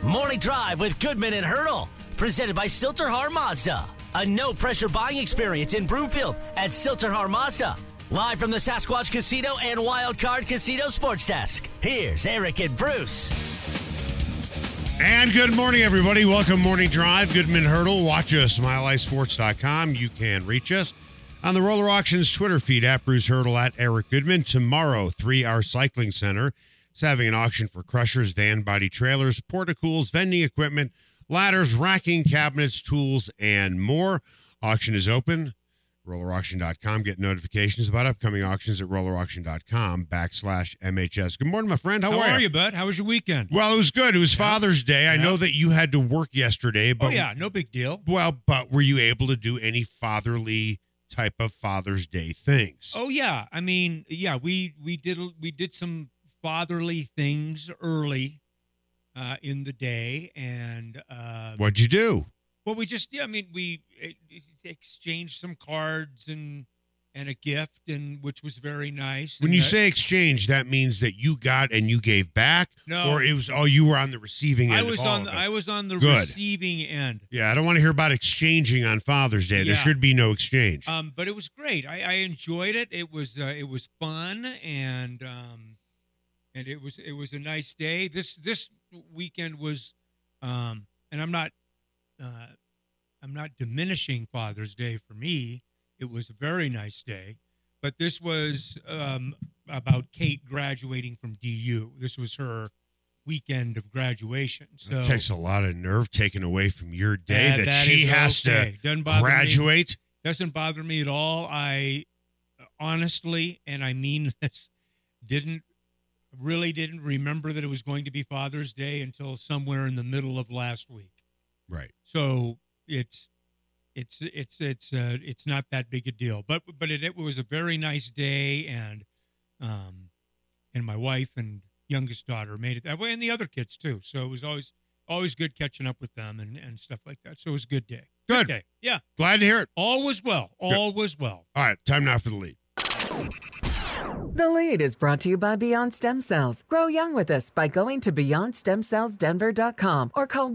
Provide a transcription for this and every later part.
Morning Drive with Goodman and Hurdle, presented by Silterhar Mazda. A no-pressure buying experience in Broomfield at Silterhar Mazda. Live from the Sasquatch Casino and Wild Card Casino Sports Desk. Here's Eric and Bruce. And good morning, everybody. Welcome, Morning Drive. Goodman Hurdle. Watch us, MileHighSports.com. You can reach us on the Roller Auctions Twitter feed at Bruce Hurdle, at Eric Goodman. Tomorrow, 3R Cycling Center is having an auction for crushers, van body trailers, portacools, vending equipment, ladders, racking, cabinets, tools, and more. Auction is open. RollerAuction.com. Get notifications about upcoming auctions at RollerAuction.com/MHS. Good morning, my friend. How are you, bud? How was your weekend? Well, it was good. It was Father's Day. I know that you had to work yesterday. But, no big deal. Well, but were you able to do any fatherly type of Father's Day things? Oh, yeah. I mean, yeah, we did some fatherly things early in the day. And what'd you do? Well, we exchanged some cards and a gift, and which was very nice. When you say exchange, that means that you got and you gave back? No. Or it was, you were on the receiving end I was on the Good. receiving end. Yeah, I don't want to hear about exchanging on Father's Day. There should be no exchange. But it was great. I enjoyed it. It was fun, and it was a nice day. This weekend was, and I'm not diminishing Father's Day for me. It was a very nice day, but this was about Kate graduating from DU. This was her weekend of graduation. So it takes a lot of nerve taken away from your day that she has to graduate. Doesn't bother me at all. I honestly, and I mean this, didn't remember that it was going to be Father's Day until somewhere in the middle of last week. Right. So it's not that big a deal, but it was a very nice day, and my wife and youngest daughter made it that way, and the other kids too. So it was always good catching up with them and stuff like that. So it was a good day. Good day. Yeah. Glad to hear it. All was well. All was well. All right. Time now for the lead. The Lead is brought to you by Beyond Stem Cells. Grow young with us by going to BeyondStemCellsDenver.com or call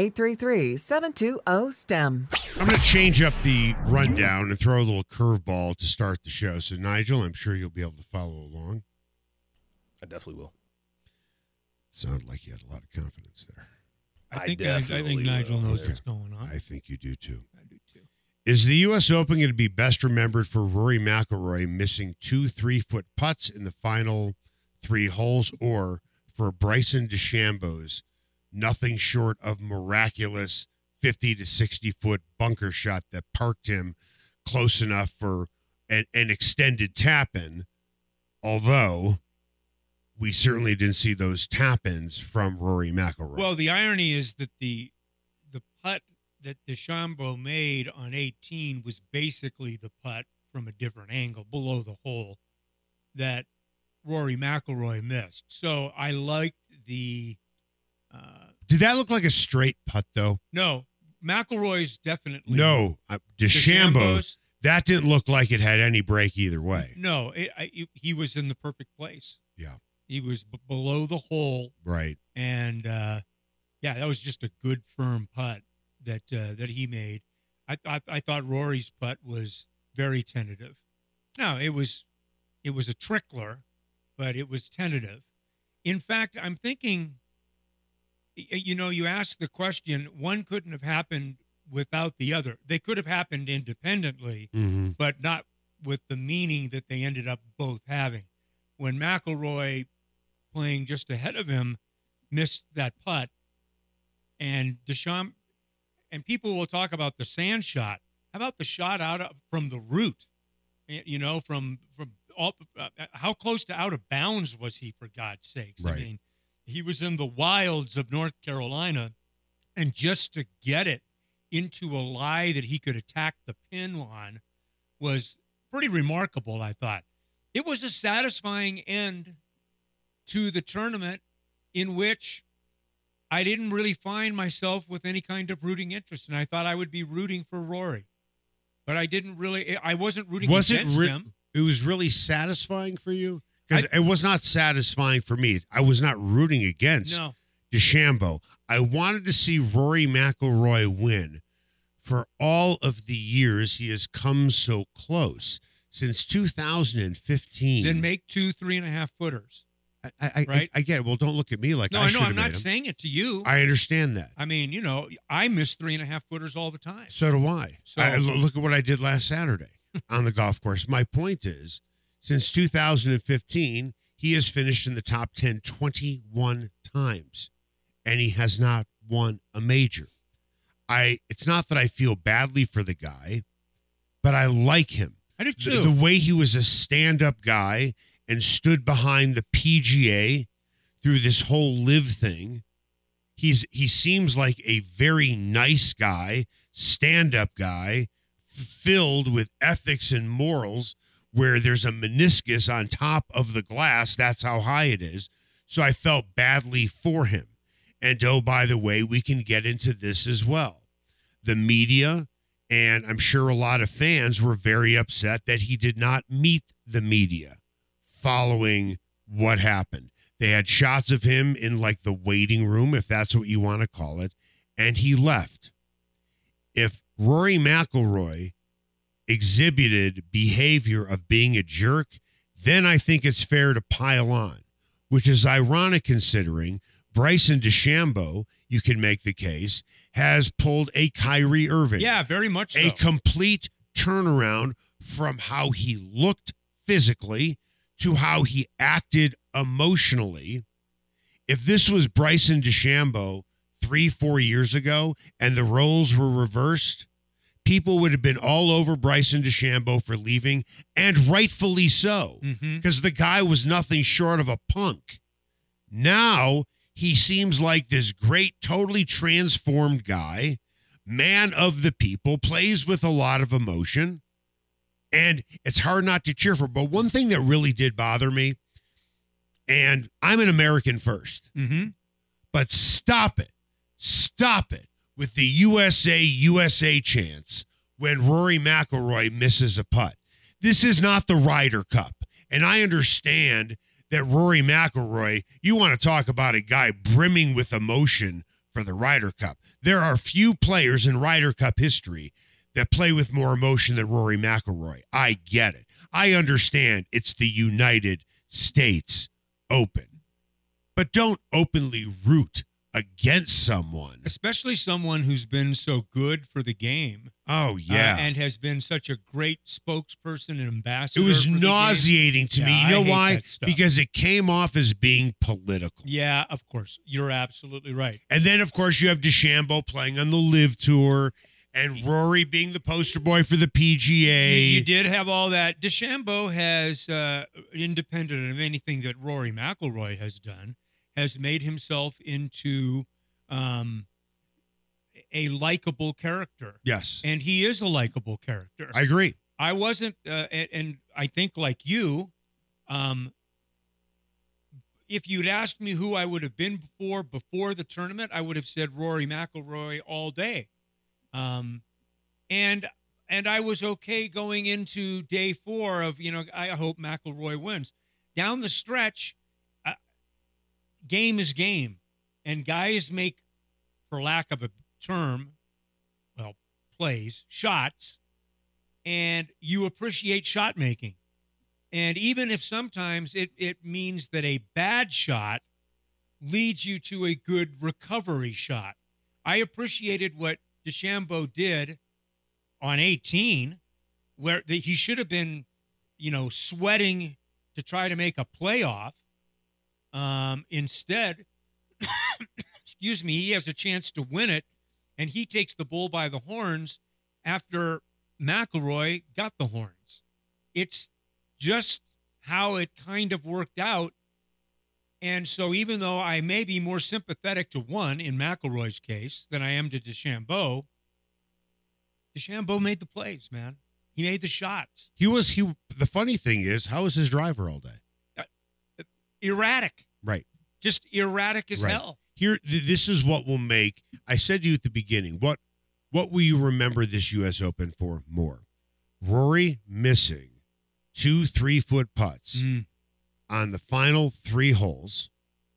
1-833-720-STEM. I'm going to change up the rundown and throw a little curveball to start the show. So, Nigel, I'm sure you'll be able to follow along. I definitely will. Sounded like you had a lot of confidence there. I think Nigel knows what's going on. I think you do, too. I do, too. Is the U.S. Open going to be best remembered for Rory McIlroy missing 2 3-foot putts in the final 3 holes, or for Bryson DeChambeau's nothing short of miraculous 50 to 60-foot bunker shot that parked him close enough for an extended tap-in, although we certainly didn't see those tap-ins from Rory McIlroy. Well, the irony is that the putt that DeChambeau made on 18 was basically the putt from a different angle below the hole that Rory McIlroy missed. So I liked the... Did that look like a straight putt, though? No. McIlroy's definitely... No. DeChambeau's, that didn't look like it had any break either way. No. He was in the perfect place. Yeah. He was below the hole. Right. And, that was just a good, firm putt that he made. I thought Rory's putt was very tentative. No, it was a trickler, but it was tentative. In fact, I'm thinking, you asked the question, one couldn't have happened without the other. They could have happened independently, but not with the meaning that they ended up both having. When McIlroy, playing just ahead of him, missed that putt, and DeChambeau, and people will talk about the sand shot. How about the shot from the root? From all, how close to out of bounds was he, for God's sakes? Right. I mean, he was in the wilds of North Carolina, and just to get it into a lie that he could attack the pin on was pretty remarkable, I thought. It was a satisfying end to the tournament in which I didn't really find myself with any kind of rooting interest, and I thought I would be rooting for Rory. But I didn't really – I wasn't rooting against him. It was really satisfying for you? Because it was not satisfying for me. I was not rooting against DeChambeau. I wanted to see Rory McIlroy win for all of the years he has come so close. Since 2015. Then make 2 3.5 footers. I get it. Well, don't look at me like No, I I should know. have I'm made not him. saying it to you. I understand that. I mean, I miss 3.5 footers all the time. So do I. So- Look at what I did last Saturday on the golf course. My point is, since 2015, he has finished in the top 10 21 times, and he has not won a major. It's not that I feel badly for the guy, but I like him. I do too. The way he was a stand-up guy and stood behind the PGA through this whole live thing. He seems like a very nice guy, stand-up guy, filled with ethics and morals, where there's a meniscus on top of the glass. That's how high it is. So I felt badly for him. And oh, by the way, we can get into this as well. The media, and I'm sure a lot of fans were very upset that he did not meet the media following what happened. They had shots of him in like the waiting room, if that's what you want to call it, and he left. If Rory McIlroy exhibited behavior of being a jerk, then I think it's fair to pile on, which is ironic considering Bryson DeChambeau, you can make the case, has pulled a Kyrie Irving. Yeah, very much so. A complete turnaround from how he looked physically to how he acted emotionally. If this was Bryson DeChambeau 3-4 years ago and the roles were reversed, people would have been all over Bryson DeChambeau for leaving, and rightfully so, because the guy was nothing short of a punk. Now he seems like this great, totally transformed guy, man of the people, plays with a lot of emotion, and it's hard not to cheer for. But one thing that really did bother me, and I'm an American first, but stop it with the USA chants when Rory McIlroy misses a putt. This is not the Ryder Cup, and I understand that Rory McIlroy, you want to talk about a guy brimming with emotion for the Ryder Cup. There are few players in Ryder Cup history that play with more emotion than Rory McIlroy. I get it. I understand it's the United States Open. But don't openly root against someone. Especially someone who's been so good for the game. Oh, yeah. And has been such a great spokesperson and ambassador. It was for the nauseating to me. Yeah, You know I hate why? that stuff. Because it came off as being political. Yeah, of course. You're absolutely right. And then, of course, you have DeChambeau playing on the Live Tour and Rory being the poster boy for the PGA. You did have all that. DeChambeau has, independent of anything that Rory McIlroy has done, has made himself into a likable character. Yes. And he is a likable character. I agree. I wasn't, and I think like you, if you'd asked me who I would have been before the tournament, I would have said Rory McIlroy all day. And I was okay going into day 4 of, I hope McIlroy wins. Down the stretch, game is game, and guys make, for lack of a term, plays, shots, and you appreciate shot making. And even if sometimes it means that a bad shot leads you to a good recovery shot. I appreciated what DeChambeau did on 18, where he should have been, sweating to try to make a playoff. Instead, excuse me, he has a chance to win it, and he takes the bull by the horns after McIlroy got the horns. It's just how it kind of worked out. And so even though I may be more sympathetic to one in McIlroy's case than I am to DeChambeau made the plays, man. He made the shots. The funny thing is, how was his driver all day? Erratic. Right. Just erratic as hell. Here, this is what will make, I said to you at the beginning, what will you remember this U.S. Open for more? Rory missing 2 3-foot putts on the final 3 holes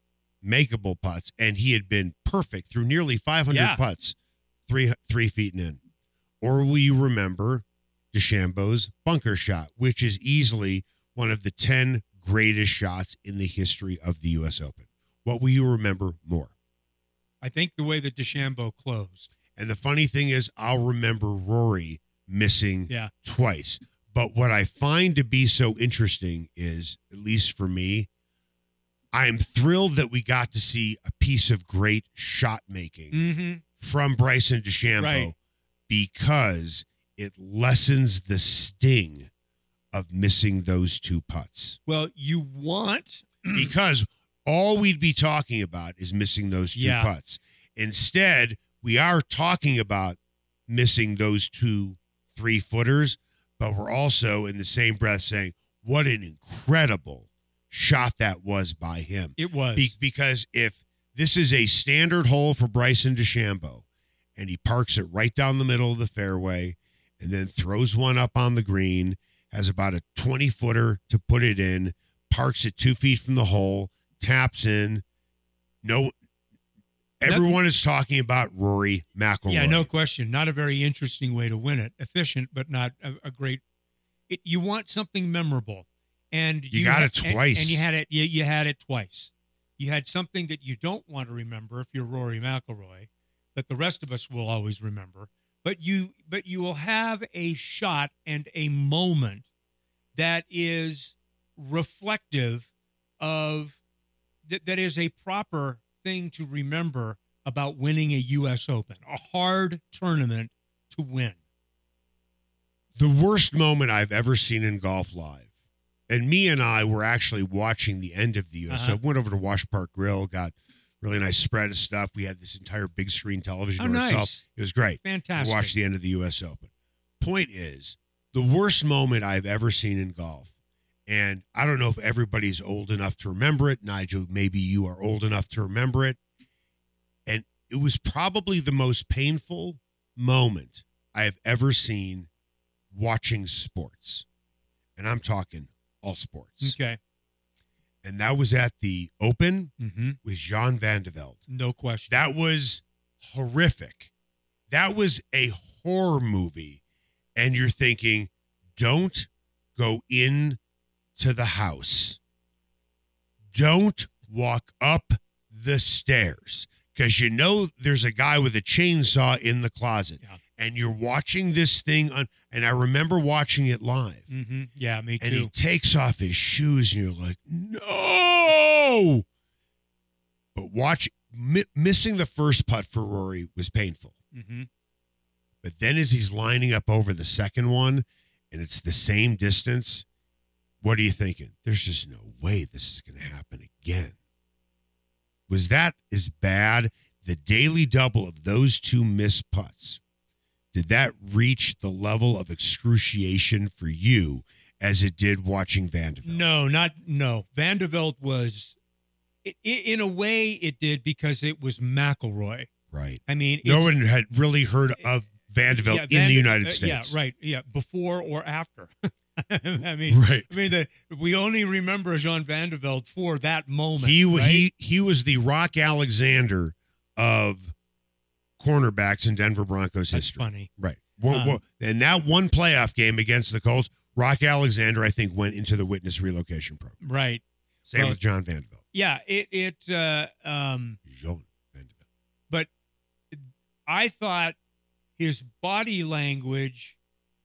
makeable putts, and he had been perfect through nearly 500 putts, 3 feet and in. Or will you remember DeChambeau's bunker shot, which is easily one of the 10 greatest shots in the history of the U.S. Open? What will you remember more? I think the way that DeChambeau closed. And the funny thing is, I'll remember Rory missing twice. But what I find to be so interesting is, at least for me, I am thrilled that we got to see a piece of great shot making from Bryson DeChambeau because it lessens the sting of missing those 2 putts. Well, you want... because all we'd be talking about is missing those 2 putts. Instead, we are talking about missing those 2 3-footers, but we're also in the same breath saying, what an incredible shot that was by him. It was. Because if this is a standard hole for Bryson DeChambeau, and he parks it right down the middle of the fairway and then throws one up on the green, has about a 20-footer to put it in, parks it 2 feet from the hole, taps in. Everyone is talking about Rory McIlroy. Yeah, no question. Not a very interesting way to win it. Efficient, but not a great. You want something memorable, and you got it twice. And you had it. You had it twice. You had something that you don't want to remember if you're Rory McIlroy, that the rest of us will always remember. But you will have a shot and a moment that is reflective of that is a proper thing to remember about winning a U.S. Open, a hard tournament to win. The worst moment I've ever seen in golf live, and me and I were actually watching the end of the U.S. Open. Went over to Wash Park Grill, got really nice spread of stuff. We had this entire big screen television to ourselves. It was great. Fantastic. We watched the end of the U.S. Open. Point is, the worst moment I've ever seen in golf, and I don't know if everybody's old enough to remember it. Nigel, maybe you are old enough to remember it. And it was probably the most painful moment I have ever seen watching sports. And I'm talking all sports. Okay. And that was at the Open with Jean Van de Velde. No question. That was horrific. That was a horror movie. And you're thinking, don't go in to the house. Don't walk up the stairs, because you know there's a guy with a chainsaw in the closet. Yeah. And you're watching this thing on, and I remember watching it live. Yeah, me too. And he takes off his shoes, and you're like, no! But missing the first putt for Rory was painful. But then as he's lining up over the second one, and it's the same distance, what are you thinking? There's just no way this is going to happen again. Was that as bad? The daily double of those 2 missed putts, did that reach the level of excruciation for you as it did watching Van de Velde? No. Van de Velde was, in a way it did, because it was McIlroy. Right. I mean, no one had really heard of Van de Velde in the United States. Yeah, right. Yeah, before or after. I mean, we only remember Jean Van de Velde for that moment. He was the Rock Alexander of cornerbacks in Denver Broncos history. That's funny. Right. And that one playoff game against the Colts, Rock Alexander, I think, went into the witness relocation program. Right. Same with John Van de Velde. Yeah, Jean Van de Velde. But I thought his body language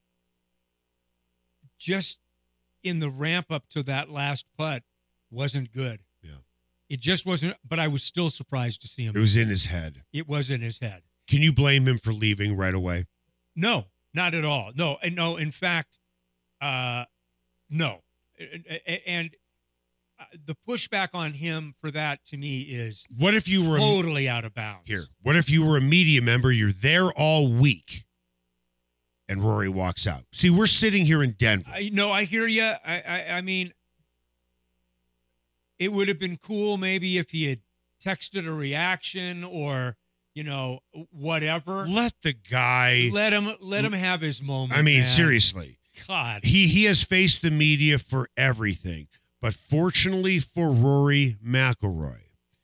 just in the ramp up to that last putt wasn't good. Yeah. It just wasn't, but I was still surprised to see him. It was in his head. It was in his head. Can you blame him for leaving right away? No, not at all. No, in fact, no. And the pushback on him for that, to me, is what if you were totally out of bounds. Here, what if you were a media member, you're there all week, and Rory walks out? See, we're sitting here in Denver. I hear you. I mean, it would have been cool maybe if he had texted a reaction or, whatever. Let the guy. Let him have his moment. I mean, man. Seriously. God. He has faced the media for everything. But fortunately for Rory McIlroy,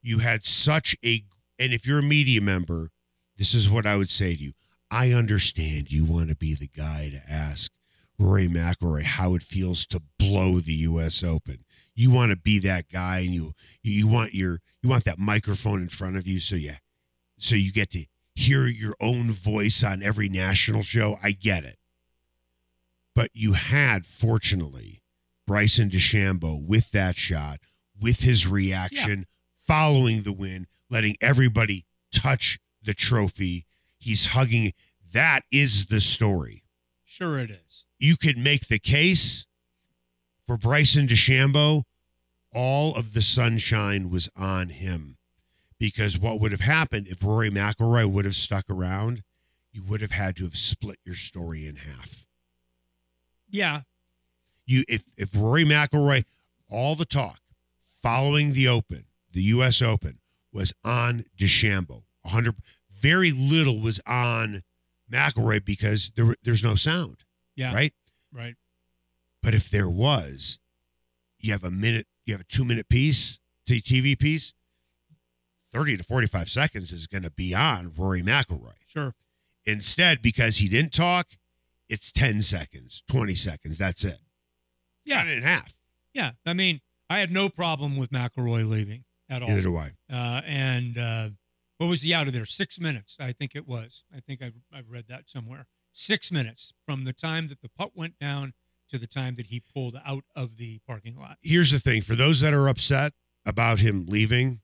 you had such a, and if you're a media member, this is what I would say to you. I understand you want to be the guy to ask Rory McIlroy how it feels to blow the U.S. Open. You want to be that guy, and you want that microphone in front of you, so you get to hear your own voice on every national show. I get it, but you had, fortunately, Bryson DeChambeau with that shot, with his reaction, following the win, letting everybody touch the trophy. He's hugging. That is the story. Sure it is. You could make the case for Bryson DeChambeau. All of the sunshine was on him, because what would have happened if Rory McIlroy would have stuck around? You would have had to have split your story in half. Yeah. If Rory McIlroy, all the talk following the Open, the U.S. Open, was on DeChambeau. Very little was on McIlroy because there's no sound. Yeah. Right? Right. But if there was, you have a 2-minute piece, TV piece, 30 to 45 seconds is going to be on Rory McIlroy. Sure. Instead, because he didn't talk, it's 10 seconds, 20 seconds. That's it. Yeah. Cut it in half. Yeah. I mean, I had no problem with McIlroy leaving at all. Neither do I. And what was he out of there? 6 minutes, I think it was. I think I've read that somewhere. 6 minutes from the time that the putt went down to the time that he pulled out of the parking lot. Here's the thing. For those that are upset about him leaving,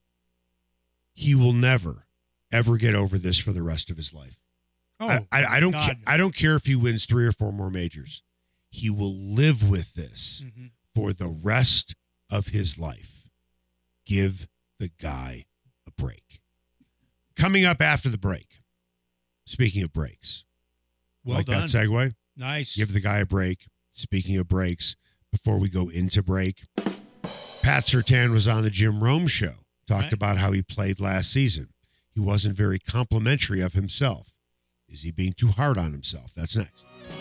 he will never, ever get over this for the rest of his life. Oh, I don't care if he wins 3 or 4 more majors. He will live with this for the rest of his life. Give the guy a break. Coming up after the break, speaking of breaks. Well like done. that segue? Nice. Give the guy a break. Speaking of breaks, before we go into break, Pat Surtain was on the Jim Rome show, talked about how he played last season. He wasn't very complimentary of himself. Is he being too hard on himself? That's next.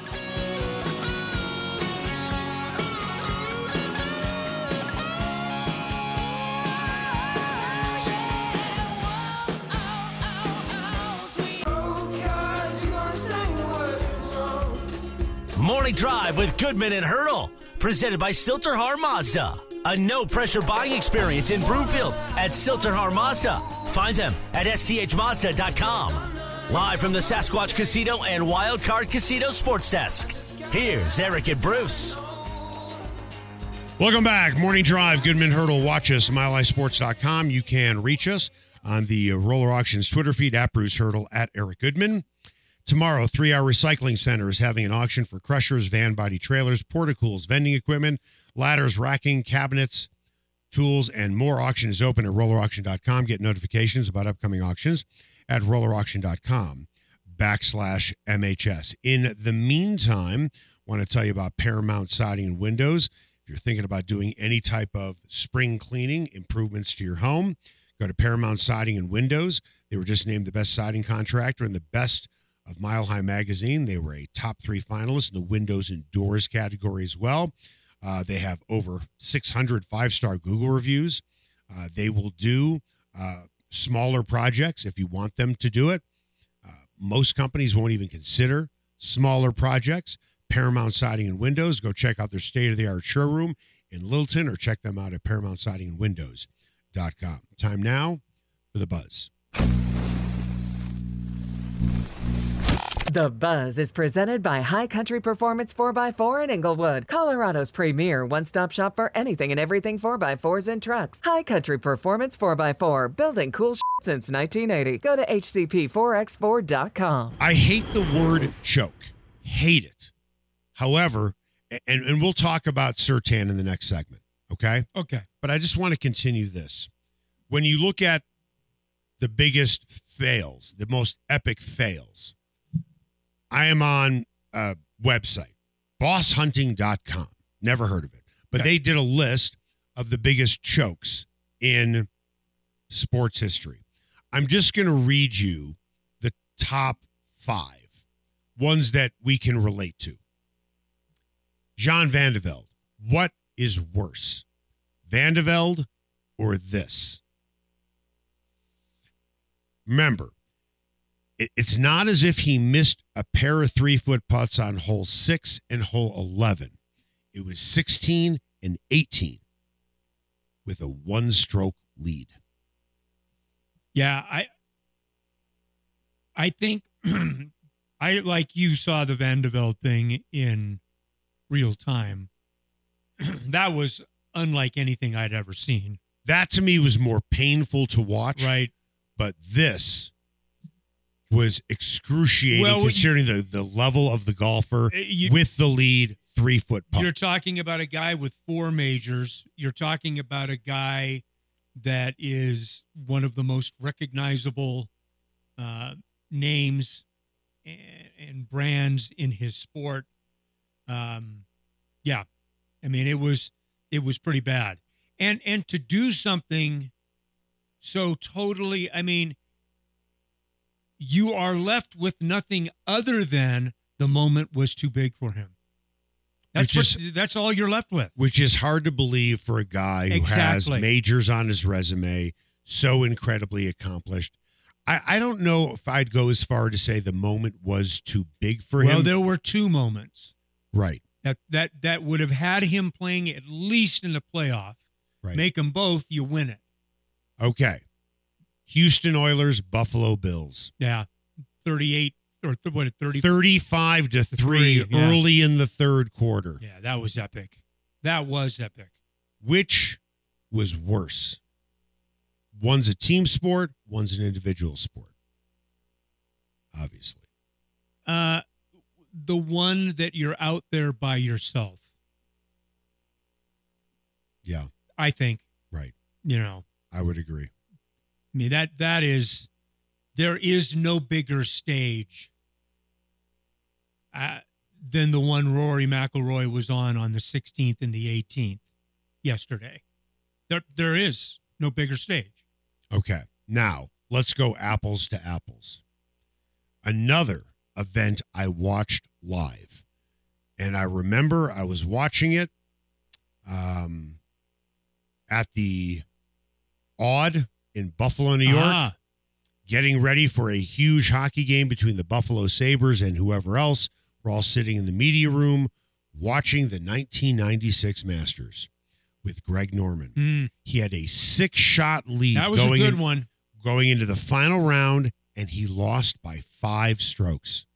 Morning Drive with Goodman and Hurdle, presented by Silterhar Mazda. A no-pressure buying experience in Broomfield at Silterhar Mazda. Find them at sthmazda.com. Live from the Sasquatch Casino and Wildcard Casino Sports Desk. Here's Eric and Bruce. Welcome back. Morning Drive, Goodman Hurdle. Watch us, MileHighSports.com. You can reach us on the Roller Auctions Twitter feed at Bruce Hurdle, at Eric Goodman. Tomorrow, 3 Hour Recycling Center is having an auction for crushers, van body trailers, portacools, vending equipment, ladders, racking, cabinets, tools, and more. Auction is open at rollerauction.com. Get notifications about upcoming auctions at rollerauction.com/MHS. In the meantime, I want to tell you about Paramount Siding and Windows. If you're thinking about doing any type of spring cleaning, improvements to your home, go to Paramount Siding and Windows. They were just named the best siding contractor and the best of Mile High Magazine. They were a top 3 finalist in the Windows and Doors category as well. They have over 600 5-star Google reviews. They will do smaller projects if you want them to do it. Most companies won't even consider smaller projects. Paramount Siding and Windows. Go check out their state-of-the-art showroom in Littleton or check them out at ParamountSidingandWindows.com. Time now for the Buzz. The Buzz is presented by High Country Performance 4x4 in Inglewood, Colorado's premier one-stop shop for anything and everything 4x4s and trucks. High Country Performance 4x4, building cool since 1980. Go to hcp4x4.com. I hate the word choke. Hate it. However, and we'll talk about Surtain in the next segment, okay? Okay. But I just want to continue this. When you look at the biggest fails, the most epic fails, I am on a website, bosshunting.com. Never heard of it. But they did a list of the biggest chokes in sports history. I'm just going to read you the top 5, ones that we can relate to. Jean Van de Velde. What is worse, Van de Velde or this? remember, it's not as if he missed a pair of 3-foot putts on hole 6 and hole 11. It was 16 and 18 with a 1-stroke lead. Yeah, I think I like you saw the Vandeveld thing in real time. That was unlike anything I'd ever seen. That to me was more painful to watch. Right. But this was excruciating considering the level of the golfer with the lead 3-foot putt. You're talking about a guy with 4 majors. You're talking about a guy that is one of the most recognizable names and brands in his sport. Yeah, I mean it was pretty bad, and to do something so totally, I mean, you are left with nothing other than the moment was too big for him. That's all you're left with. Which is hard to believe for a guy who has majors on his resume, so incredibly accomplished. I don't know if I'd go as far to say the moment was too big for him. Well, there were 2 moments. Right. That would have had him playing at least in the playoff. Right. Make them both, you win it. Okay. Houston Oilers, Buffalo Bills. Yeah. 38 or what? 30. 35-3 early in the third quarter. Yeah, that was epic. That was epic. Which was worse? One's a team sport, one's an individual sport. Obviously. The one that you're out there by yourself. Yeah. I think. Right. You know. I would agree. I mean, that is, there is no bigger stage than the one Rory McIlroy was on the 16th and the 18th yesterday. There is no bigger stage. Okay. Now, let's go apples to apples. Another event I watched live, and I remember I was watching it at the Odd in Buffalo, New York, getting ready for a huge hockey game between the Buffalo Sabres and whoever else. We're all sitting in the media room watching the 1996 Masters with Greg Norman. He had a 6-shot lead. That was a good one. Going into the final round, and he lost by 5 strokes.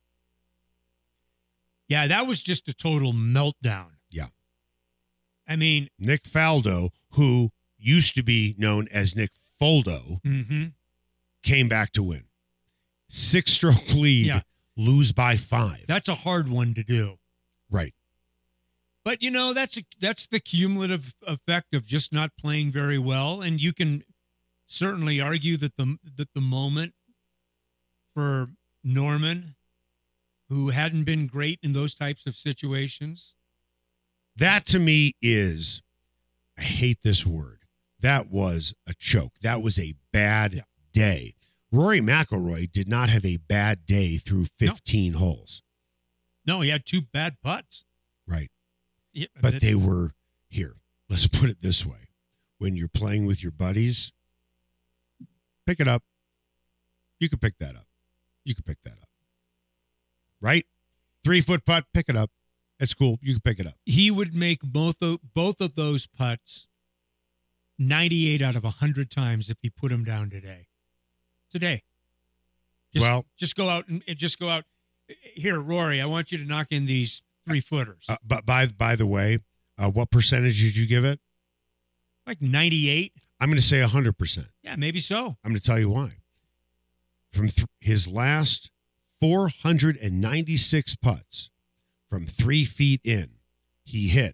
Yeah, that was just a total meltdown. Yeah. I mean, Nick Faldo, who used to be known as Nick Foldo, came back to win. 6-stroke lead, lose by 5. That's a hard one to do. Right. But, you know, that's the cumulative effect of just not playing very well. And you can certainly argue that the moment for Norman, who hadn't been great in those types of situations. That to me is, I hate this word, that was a choke. That was a bad day. Rory McIlroy did not have a bad day through 15 holes. No, he had 2 bad putts. Right. Yeah, but they were, here, let's put it this way. When you're playing with your buddies, pick it up. You can pick that up. You can pick that up. Right? 3-foot putt, pick it up. It's cool. You can pick it up. He would make both of those putts 98 out of 100 times if he put them down today. Just go out and just go out. Here, Rory, I want you to knock in these 3-footers. But by the way, what percentage did you give it? Like 98. I'm going to say 100%. Yeah, maybe so. I'm going to tell you why. From his last 496 putts from 3 feet in, he hit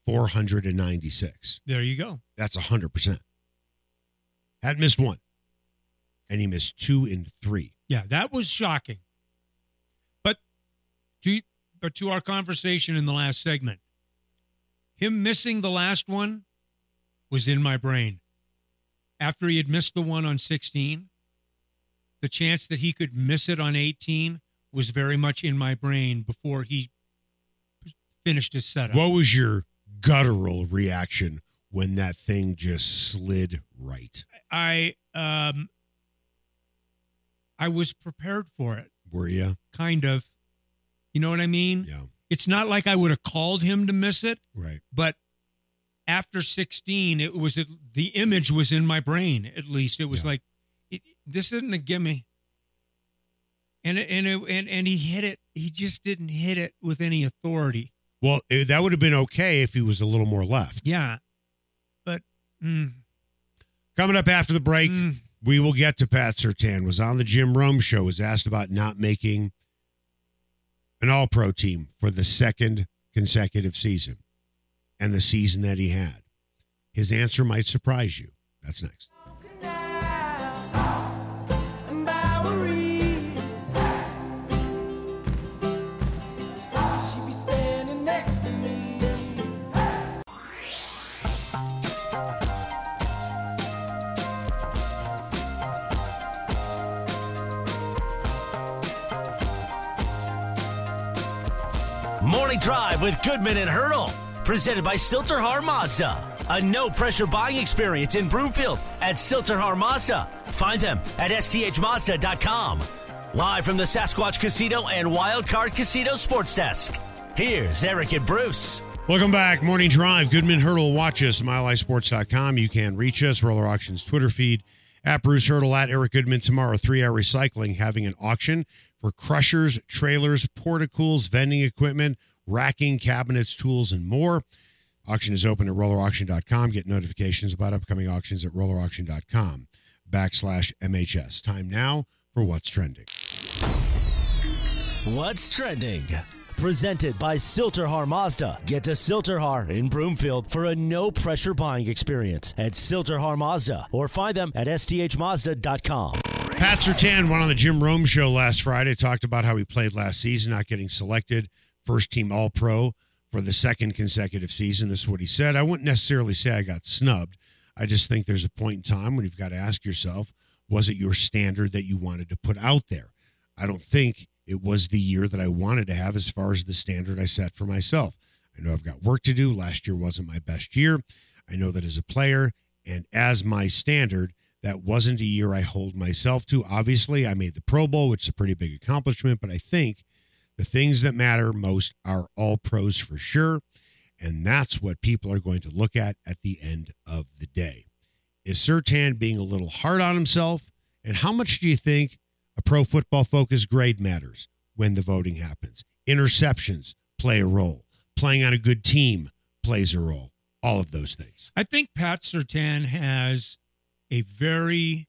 496. There you go. That's 100%. Hadn't missed one. And he missed 2 and 3. Yeah, that was shocking. But to our conversation in the last segment, him missing the last one was in my brain. After he had missed the one on 16, the chance that he could miss it on 18 was very much in my brain before he finished his setup. What was your guttural reaction when that thing just slid right? I was prepared for it, Were you? kind of. You know what I mean? Yeah. It's not like I would have called him to miss it, Right. but after 16, the image was in my brain. At least it was like, this isn't a gimme. And he hit it. He just didn't hit it with any authority. Well, that would have been okay if he was a little more left. Yeah, but Coming up after the break, we will get to Pat Surtain. Was on the Jim Rome show. Was asked about not making an All-Pro team for the second consecutive season and the season that he had. His answer might surprise you. That's next. Morning Drive with Goodman and Hurdle. Presented by Silterhar Mazda. A no-pressure buying experience in Broomfield at Silterhar Mazda. Find them at sthmazda.com. Live from the Sasquatch Casino and Wild Card Casino Sports Desk. Here's Eric and Bruce. Welcome back. Morning Drive. Goodman Hurdle. Watch us. MileHighSports.com. You can reach us. Roller Auctions Twitter feed. At Bruce Hurdle. At Eric Goodman. Tomorrow, 3R Recycling having an auction for crushers, trailers, portacools, vending equipment, racking, cabinets, tools, and more. Auction is open at rollerauction.com. Get notifications about upcoming auctions at rollerauction.com/MHS. Time now for What's Trending. What's Trending? Presented by Silterhar Mazda. Get to Silterhar in Broomfield for a no-pressure buying experience at Silterhar Mazda or find them at sthmazda.com. Pat Surtain went on the Jim Rome show last Friday, talked about how he played last season, not getting selected, first-team All-Pro for the second consecutive season. This is what he said. I wouldn't necessarily say I got snubbed. I just think there's a point in time when you've got to ask yourself, was it your standard that you wanted to put out there? I don't think it was the year that I wanted to have as far as the standard I set for myself. I know I've got work to do. Last year wasn't my best year. I know that as a player and as my standard, that wasn't a year I hold myself to. Obviously, I made the Pro Bowl, which is a pretty big accomplishment, but I think the things that matter most are all pros for sure, and that's what people are going to look at the end of the day. Is Surtain being a little hard on himself? And how much do you think a Pro Football Focus grade matters when the voting happens? Interceptions play a role. Playing on a good team plays a role. All of those things. I think Pat Surtain has a very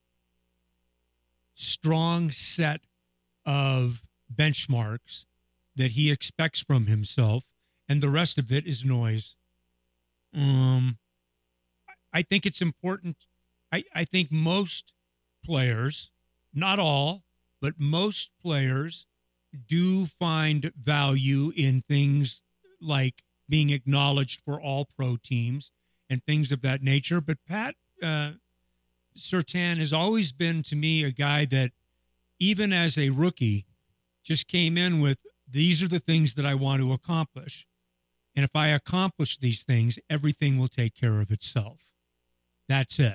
strong set of benchmarks that he expects from himself, and the rest of it is noise. I think it's important. I think most players, not all, but most players do find value in things like being acknowledged for all pro teams and things of that nature. But Pat Surtain has always been, to me, a guy that, even as a rookie, just came in with, these are the things that I want to accomplish. And if I accomplish these things, everything will take care of itself. That's it.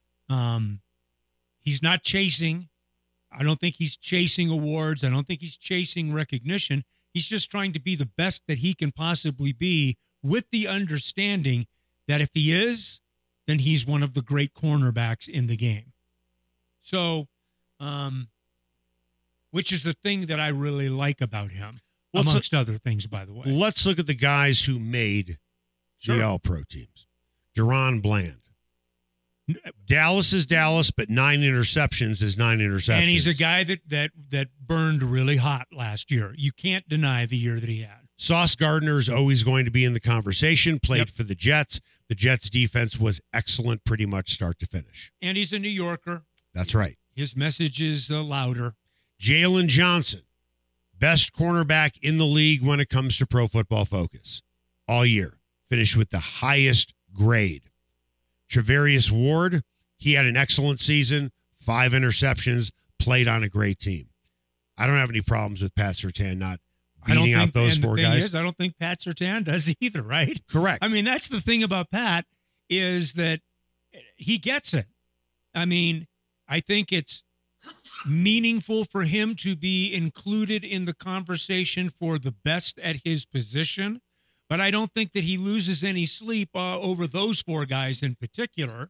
He's not chasing. I don't think he's chasing awards. I don't think he's chasing recognition. He's just trying to be the best that he can possibly be, with the understanding that if he is, then he's one of the great cornerbacks in the game. So, which is the thing that I really like about him, amongst other things, by the way. Let's look at the guys who made the All-Pro teams. Deron Bland. Dallas is Dallas, but 9 interceptions is 9 interceptions. And he's a guy that burned really hot last year. You can't deny the year that he had. Sauce Gardner is always going to be in the conversation, played for the Jets. The Jets' defense was excellent pretty much start to finish. And he's a New Yorker. That's right. His message is louder. Jalen Johnson, best cornerback in the league when it comes to Pro Football Focus. All year. Finished with the highest grade. Travarius Ward, he had an excellent season, 5 interceptions, played on a great team. I don't have any problems with Pat Surtain not beating out those 4 guys. I don't think Pat Surtain does either, right? Correct. I mean, that's the thing about Pat, is that he gets it. I mean, I think it's meaningful for him to be included in the conversation for the best at his position. But I don't think that he loses any sleep over those four guys in particular,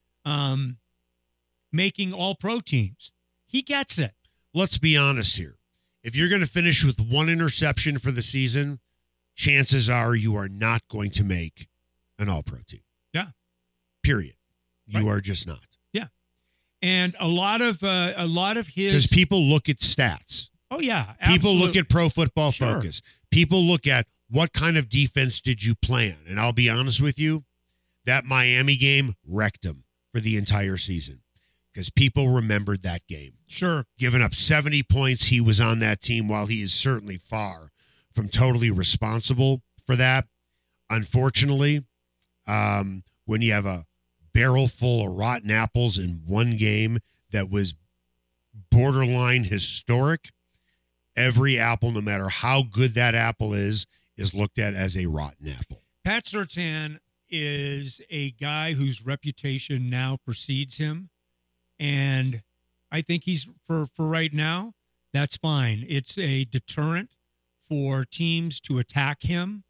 making all-pro teams. He gets it. Let's be honest here. If you're going to finish with one interception for the season, chances are you are not going to make an all-pro team. Yeah. Period. You Right. are just not. Yeah. And a lot of his, Because people look at stats. oh yeah, People look absolutely. at Pro Football Sure. Focus. People look at what kind of defense did you plan. And I'll be honest with you, that Miami game wrecked them for the entire season because people remembered that game. Sure. Giving up 70 points, he was on that team while he is certainly far from totally responsible for that. Unfortunately, when you have a barrel full of rotten apples in one game that was borderline historic, every apple, no matter how good that apple is looked at as a rotten apple. Pat Surtain is a guy whose reputation now precedes him, and I think he's for right now, that's fine. It's a deterrent for teams to attack him,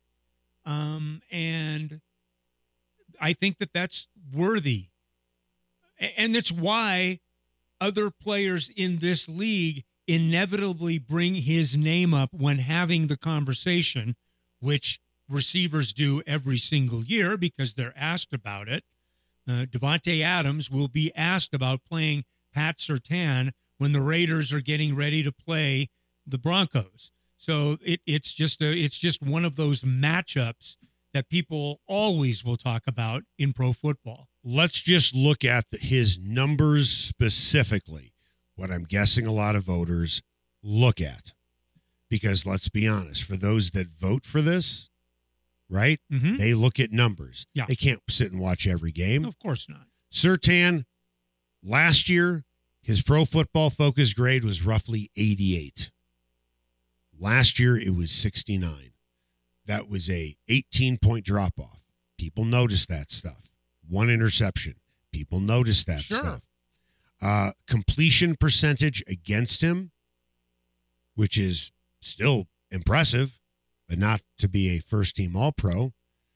and I think that that's worthy, and that's why other players in this league inevitably bring his name up when having the conversation, which receivers do every single year because they're asked about it. Devontae Adams will be asked about playing Pat Surtain when the Raiders are getting ready to play the Broncos. So it's just one of those matchups that people always will talk about in pro football. Let's just look at his numbers specifically, what I'm guessing a lot of voters look at. Because let's be honest, for those that vote for this, right, Mm-hmm. they look at numbers. Yeah. They can't sit and watch every game. Of course not. Surtain, last year, his Pro Football Focus grade was roughly 88. Last year, it was 69. That was a 18-point drop-off. People notice that stuff. One interception. People notice that Sure. stuff. Completion percentage against him, which is still impressive, but not to be a first-team All-Pro,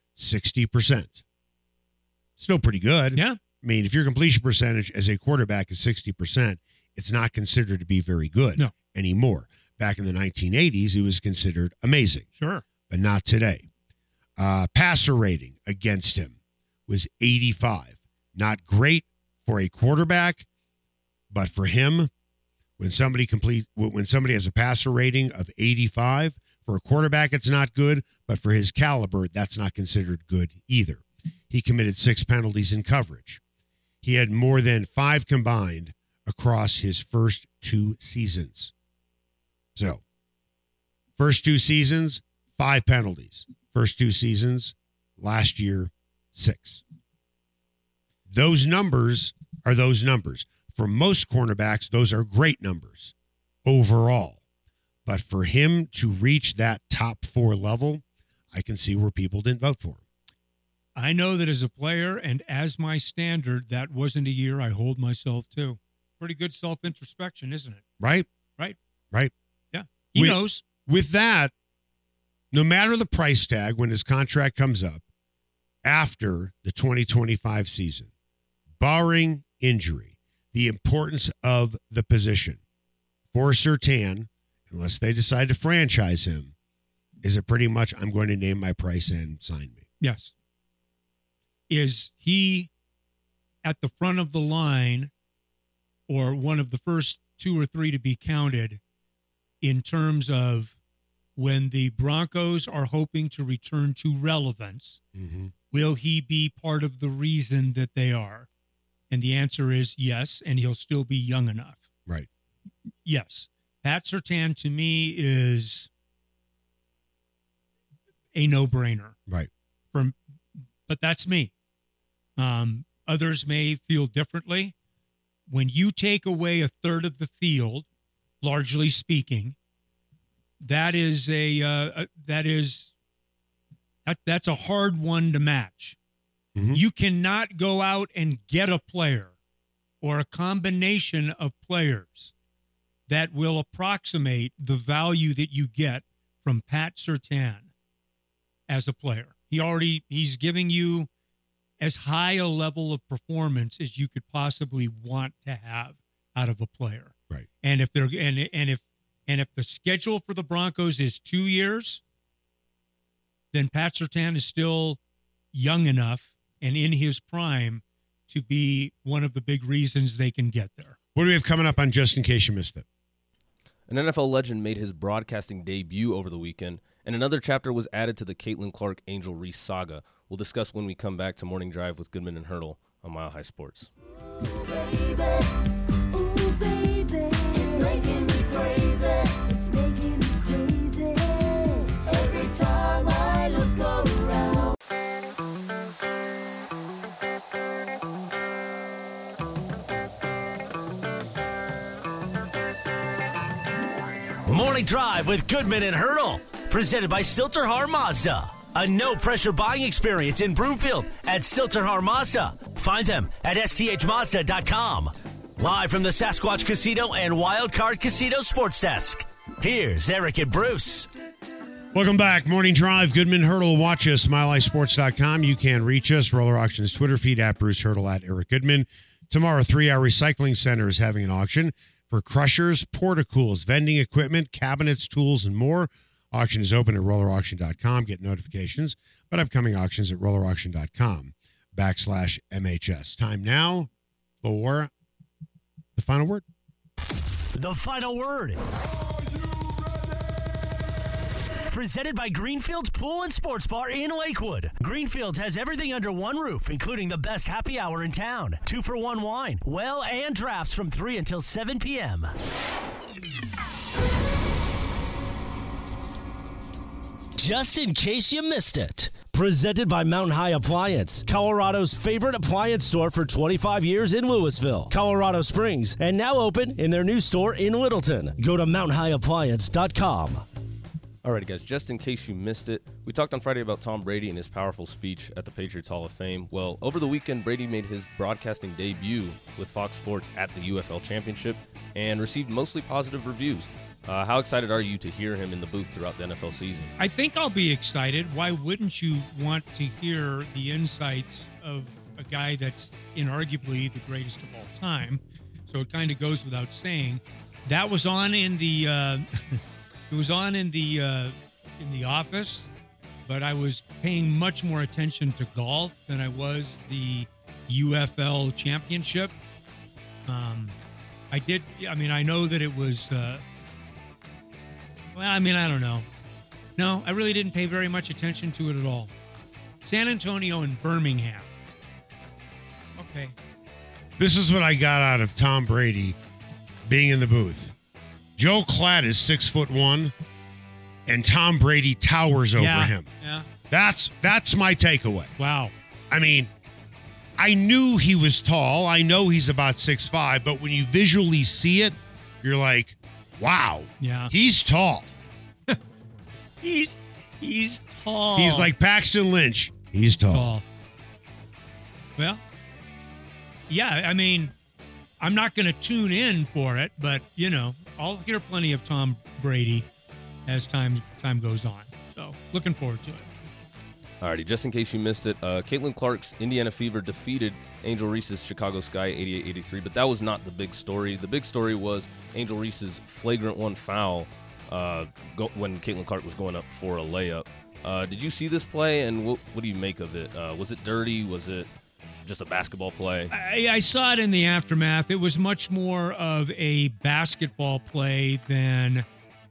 60%. Still pretty good. Yeah. I mean, if your completion percentage as a quarterback is 60%, it's not considered to be very good No. anymore. Back in the 1980s, it was considered amazing, Sure. but not today. Passer rating against him was 85. Not great for a quarterback, but for him, when somebody has a passer rating of 85, for a quarterback, it's not good, but for his caliber, that's not considered good either. He committed 6 penalties in coverage. He had more than 5 combined across his first 2 seasons. So, first 2 seasons, 5 penalties. First 2 seasons, last year, 6. Those numbers are those numbers. For most cornerbacks, those are great numbers overall. But for him to reach that top 4 level, I can see where people didn't vote for him. I know that as a player and as my standard, that wasn't a year I hold myself to. Pretty good self-introspection, isn't it? Right? Right. Right. Yeah. He knows. With that, no matter the price tag when his contract comes up after the 2025 season, barring injury, the importance of the position for Surtain, unless they decide to franchise him, is it pretty much I'm going to name my price and sign me. Yes. Is he at the front of the line or one of the first 2 or 3 to be counted in terms of when the Broncos are hoping to return to relevance? Mm-hmm. Will he be part of the reason that they are? And the answer is yes, and he'll still be young enough. Right. Yes. Pat Surtain, to me, is a no-brainer. Right. But that's me. Others may feel differently. When you take away a third of the field, largely speaking, that's a hard one to match. Mm-hmm. You cannot go out and get a player or a combination of players that will approximate the value that you get from Pat Surtain as a player. He's giving you as high a level of performance as you could possibly want to have out of a player. Right. And if they're if the schedule for the Broncos is 2 years, then Pat Surtain is still young enough and in his prime to be one of the big reasons they can get there. What do we have coming up on Just in Case You Missed It? An NFL legend made his broadcasting debut over the weekend, and another chapter was added to the Caitlin Clark Angel Reese saga. We'll discuss when we come back to Morning Drive with Goodman and Hurdle on Mile High Sports. Ooh, baby, it's making me crazy. It's making me crazy. Every time I look around. Morning Drive with Goodman and Hurdle, presented by Silterhar Mazda. A no-pressure buying experience in Broomfield at Silterhar Mazda. Find them at sthmazda.com. Live from the Sasquatch Casino and Wildcard Casino Sports Desk. Here's Eric and Bruce. Welcome back. Morning Drive, Goodman Hurdle. Watch us, MileHighSports.com. You can reach us. Roller Auctions Twitter feed at Bruce Hurdle at Eric Goodman. Tomorrow, 3R Recycling Center is having an auction for crushers, portacools, vending equipment, cabinets, tools, and more. Auction is open at rollerauction.com. Get notifications, but upcoming auctions at rollerauction.com/MHS. Time now for the final word. The final word. Presented by Greenfield's Pool and Sports Bar in Lakewood. Greenfield's has everything under one roof, including the best happy hour in town. 2-for-1 wine, well, and drafts from 3 until 7 p.m. Just in case you missed it. Presented by Mountain High Appliance, Colorado's favorite appliance store for 25 years in Louisville, Colorado Springs, and now open in their new store in Littleton. Go to mountainhighappliance.com. Alrighty, guys, just in case you missed it, we talked on Friday about Tom Brady and his powerful speech at the Patriots Hall of Fame. Well, over the weekend, Brady made his broadcasting debut with Fox Sports at the UFL Championship and received mostly positive reviews. How excited are you to hear him in the booth throughout the NFL season? I think I'll be excited. Why wouldn't you want to hear the insights of a guy that's inarguably the greatest of all time? So it kind of goes without saying. That was on in the it was on in the office, but I was paying much more attention to golf than I was the UFL Championship. I know that it was. I don't know. No, I really didn't pay very much attention to it at all. San Antonio and Birmingham. Okay. This is what I got out of Tom Brady being in the booth. Joe Klatt is 6'1", and Tom Brady towers over him. Yeah. That's my takeaway. Wow. I mean, I knew he was tall. I know he's about 6'5", but when you visually see it, you're like, wow. Yeah. He's tall. He's tall. He's like Paxton Lynch. He's tall. Well, yeah, I mean, I'm not going to tune in for it, but, I'll hear plenty of Tom Brady as time goes on. So, looking forward to it. Alrighty, just in case you missed it, Caitlin Clark's Indiana Fever defeated Angel Reese's Chicago Sky 88-83, but that was not the big story. The big story was Angel Reese's flagrant one foul when Caitlin Clark was going up for a layup. Did you see this play, and what do you make of it? Was it dirty? Was it just a basketball play? I saw it in the aftermath. It was much more of a basketball play than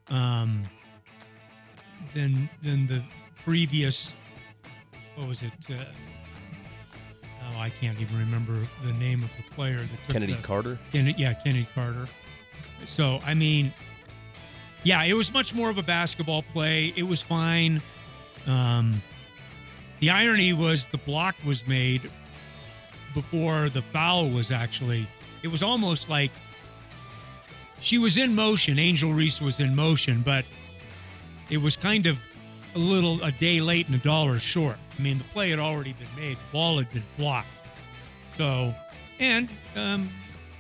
the previous. What was it? I can't even remember the name of the player that took Kennedy Carter. Kennedy Carter. So it was much more of a basketball play. It was fine. The irony was the block was made before the foul was actually. It was almost like she was in motion. Angel Reese was in motion, but it was kind of a day late and $1 short. I mean, the play had already been made. The ball had been blocked. So, and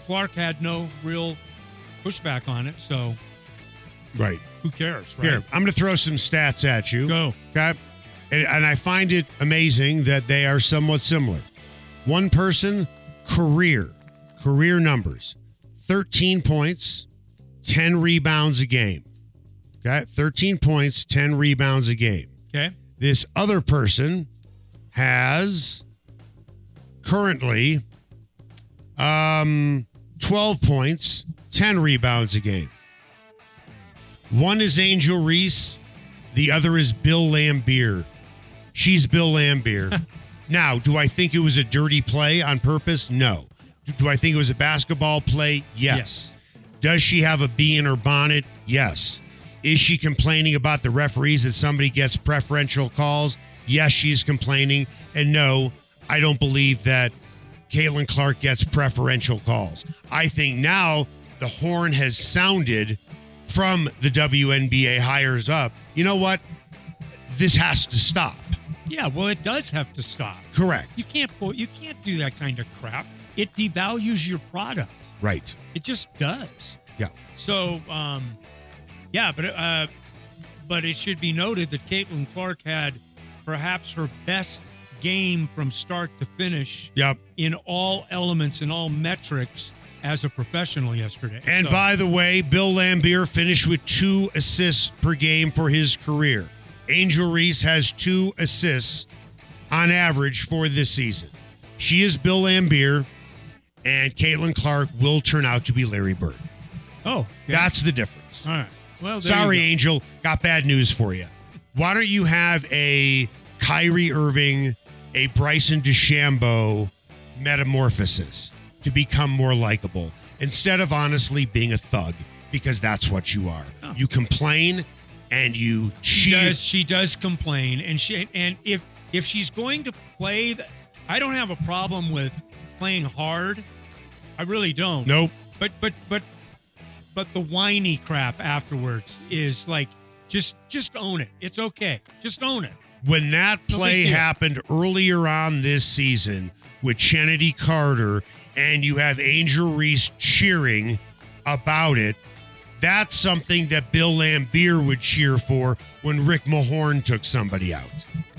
Clark had no real pushback on it, so Right. who cares, right? Here, I'm going to throw some stats at you. Go. Okay. And I find it amazing that they are somewhat similar. One person, career numbers, 13 points, 10 rebounds a game. Okay. 13 points, 10 rebounds a game. Okay. This other person has currently 12 points, 10 rebounds a game. One is Angel Reese. The other is Bill Laimbeer. She's Bill Laimbeer. Now, do I think it was a dirty play on purpose? No. Do I think it was a basketball play? Yes. Does she have a bee in her bonnet? Yes. Is she complaining about the referees that somebody gets preferential calls? Yes, she's complaining. And no, I don't believe that Caitlin Clark gets preferential calls. I think now the horn has sounded from the WNBA hires up. You know what? This has to stop. Yeah, well, it does have to stop. Correct. You can't do that kind of crap. It devalues your product. Right. It just does. Yeah. So, but it should be noted that Caitlin Clark had perhaps her best game from start to finish Yep. in all elements and all metrics as a professional yesterday. And So- by the way, Bill Laimbeer finished with 2 assists per game for his career. Angel Reese has 2 assists on average for this season. She is Bill Laimbeer, and Caitlin Clark will turn out to be Larry Bird. Oh, yeah. That's the difference. All right. Well, there Sorry, you go. Angel. Got bad news for you. Why don't you have a Kyrie Irving, a Bryson DeChambeau metamorphosis to become more likable instead of honestly being a thug, because that's what you are. Oh. You complain and you cheat. She does complain, and if she's going to play, I don't have a problem with playing hard. I really don't. Nope. But the whiny crap afterwards is like just own it. It's okay. Just own it. When that No play big deal. happened earlier on this season with Kennedy Carter, and you have Angel Reese cheering about it, that's something that Bill Laimbeer would cheer for when Rick Mahorn took somebody out.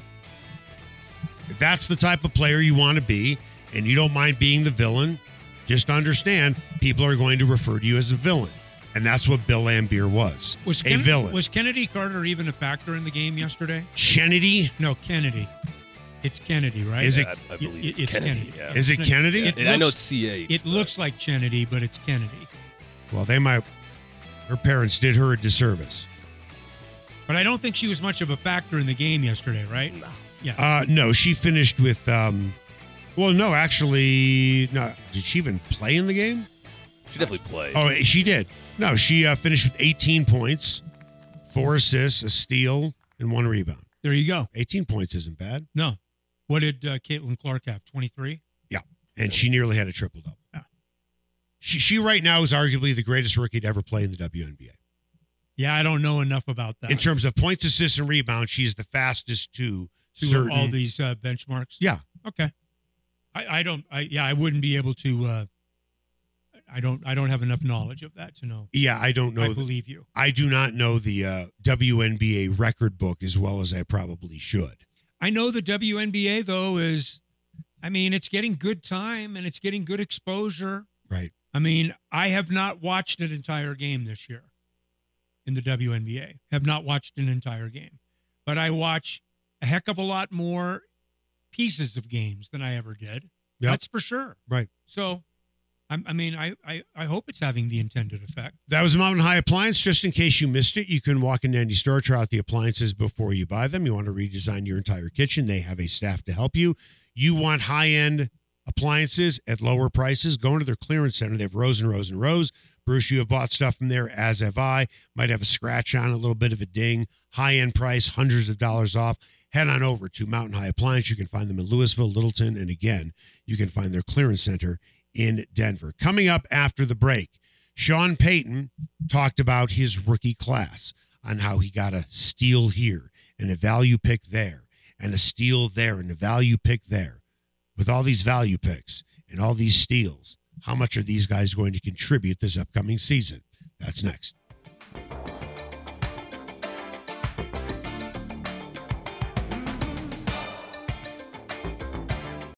If that's the type of player you want to be, and you don't mind being the villain, just understand people are going to refer to you as a villain. And that's what Bill Laimbeer was. A villain. Was Kennedy Carter even a factor in the game yesterday? Kennedy? No, Kennedy. It's Kennedy, right? Is it- I believe It's it's Kennedy. Kennedy. Yeah. Is it Kennedy? I know it's CH. It but- looks like Kennedy, but it's Kennedy. Well, her parents did her a disservice. But I don't think she was much of a factor in the game yesterday, right? No. Yeah. No, she finished with, well, no, actually, no. Did she even play in the game? She definitely played. Oh, she did. No, she finished with 18 points, 4 assists, a steal, and 1 rebound. There you go. 18 points isn't bad. No. What did Caitlin Clark have? 23? Yeah. And she nearly had a triple-double. Yeah. She right now is arguably the greatest rookie to ever play in the WNBA. Yeah, I don't know enough about that. In terms of points, assists, and rebounds, she is the fastest to To certain. all these benchmarks. Yeah. Okay. I wouldn't be able to. I don't have enough knowledge of that to know. Yeah, I don't know. I believe you. I do not know the WNBA record book as well as I probably should. I know the WNBA though is, I mean, it's getting good time and it's getting good exposure. Right. I mean, I have not watched an entire game this year in the WNBA. Have not watched an entire game, but I watch a heck of a lot more pieces of games than I ever did. Yep. That's for sure. Right. So, I hope it's having the intended effect. That was Mountain High Appliance. Just in case you missed it, you can walk into any store, try out the appliances before you buy them. You want to redesign your entire kitchen, they have a staff to help you. You want high-end appliances at lower prices, go into their clearance center. They have rows and rows and rows. Bruce, you have bought stuff from there, as have I. Might have a scratch on, a little bit of a ding. High-end price, hundreds of dollars off. Head on over to Mountain High Appliance. You can find them in Louisville, Littleton, and again, you can find their clearance center in Denver. Coming up after the break, Sean Payton talked about his rookie class on how he got a steal here and a value pick there and a steal there and a value pick there. With all these value picks and all these steals, how much are these guys going to contribute this upcoming season? That's next.